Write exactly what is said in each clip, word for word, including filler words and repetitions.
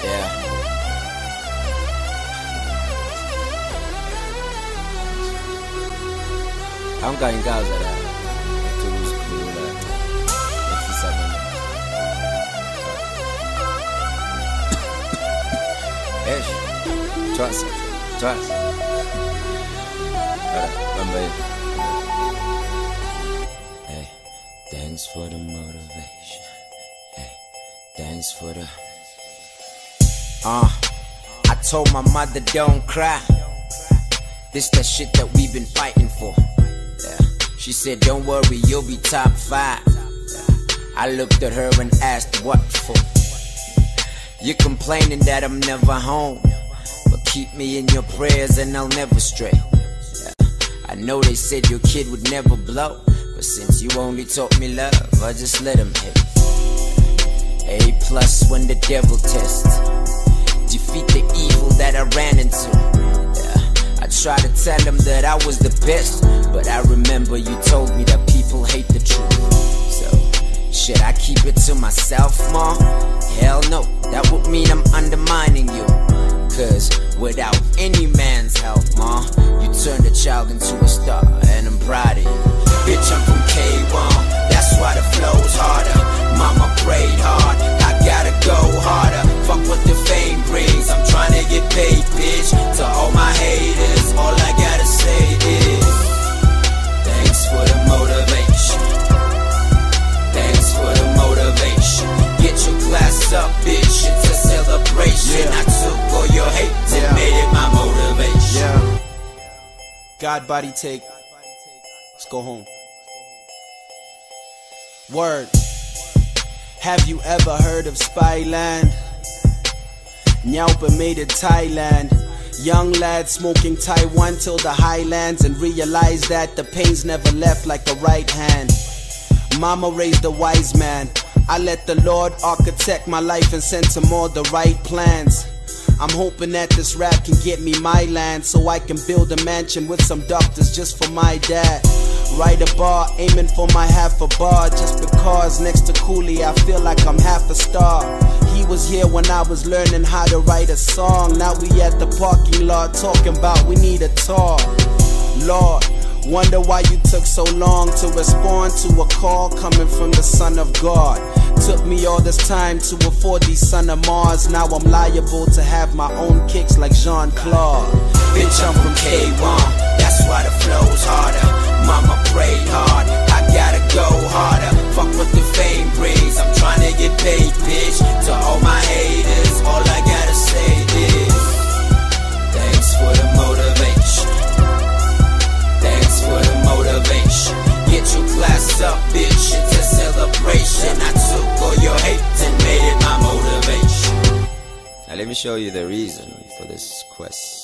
Yeah. Hamka ingaza la tukuskula ekisabana Eish Trust Trust Alright, bamba hivi. Hey, thanks for the motivation. Hey, thanks for the Uh, I told my mother don't cry. This that shit that we've been fighting for. Yeah. She said don't worry, you'll be top five. Yeah. I looked at her and asked what for. You're complaining that I'm never home, but keep me in your prayers and I'll never stray. Yeah. I know they said your kid would never blow, but since you only taught me love, I just let him hate. A plus when the devil tests. Defeat the evil that I ran into. Yeah. I tried to tell him that I was the best, but I remember you told me that people hate the truth. So, should I keep it to myself, ma? Hell no, that would mean I'm undermining you. Cause without any man's help, ma, you turned a child into a star, and I'm proud of you. Bitch, I'm from K one, that's why the flow's harder. Mama prayed hard, I gotta go harder. Fuck what the fame brings, I'm trying to get paid, bitch. To all my haters, all I gotta say is thanks for the motivation. Thanks for the motivation. Get your glass up, bitch, it's a celebration. Yeah. I took all your hate and yeah. made it my motivation. Yeah. God body take. Let's go home. Word. Have you ever heard of Spyland? Nyaupa made it Thailand. Young lad smoking Taiwan till the highlands, and realized that the pains never left like a right hand. Mama raised a wise man. I let the Lord architect my life and sent him all the right plans. I'm hoping that this rap can get me my land, so I can build a mansion with some doctors just for my dad. Write a bar, aiming for my half a bar, just because next to Cooley I feel like I'm half a star. He was here when I was learning how to write a song. Now we at the parking lot talking about we need a tour. Lord, wonder why you took so long to respond to a call coming from the Son of God. Took me all this time to afford these Son of Mars. Now I'm liable to have my own kicks like Jean-Claude. Bitch, I'm from K one, that's why the flow's harder. Mama prayed hard, I gotta go harder. Fuck what the fame brings, I'm trying to get paid, bitch. To all my haters, all I gotta say is thanks for the motivation. Thanks for the motivation. Get your glass up, bitch, it's a celebration. I took all your hate and made it my motivation. Now let me show you the reason for this quest.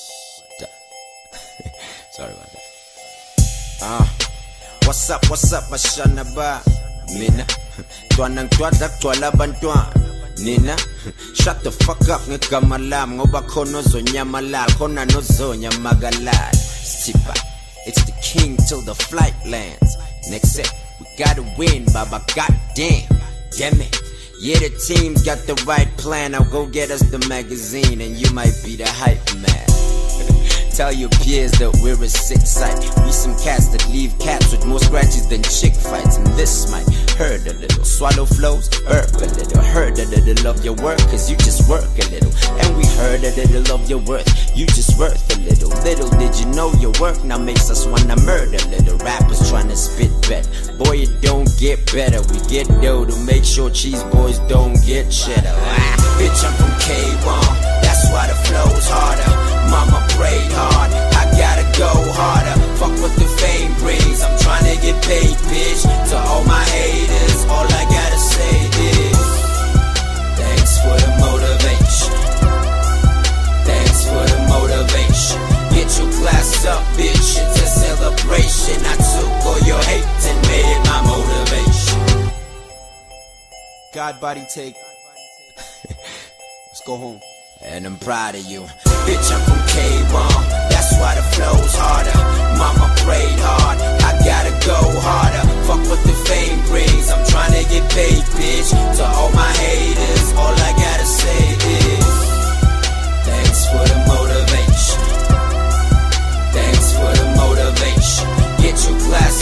Sorry about that. Ah, what's up, what's up, mashana ba? Mina, tuanang tuada tuala bantuan. Nina, shut the fuck up, ngekamalam. Ngoba kono zonya malal, kona no zonya magalad. Stipa, it's the king till the flight lands. Next set, we gotta win, baba, goddamn. Damn it. Yeah, the team's got the right plan. I'll go get us the magazine, and you might be the hype man. Tell your peers that we're a sick sight. We some cats that leave cats with more scratches than chick fights. And this might hurt a little. Swallow flows, burp a little. Heard a little of your work, cause you just work a little. And we heard a little of your worth, you just worth a little. Little did you know your work now makes us wanna murder little rappers trying to spit bet. Boy, it don't get better. We get dough to make sure cheese boys don't get cheddar. Ah, bitch, I'm from K one, that's why the flow's harder. Mama prayed hard, I gotta go harder. Fuck what the fame brings, I'm trying to get paid, bitch. To all my haters, all I gotta say is thanks for the motivation. Thanks for the motivation. Get your glass up, bitch, it's a celebration. I took all your hate and made it my motivation. God body take. Let's go home. And I'm proud of you. Bitch, I'm from K one, that's why the flow's harder. Mama prayed hard, I gotta go harder. Fuck what the fame brings, I'm trying to get paid, bitch. To all my haters, all I gotta say is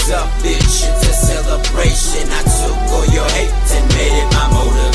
What's up, bitch? It's a celebration. I took all your hate and made it my motivation.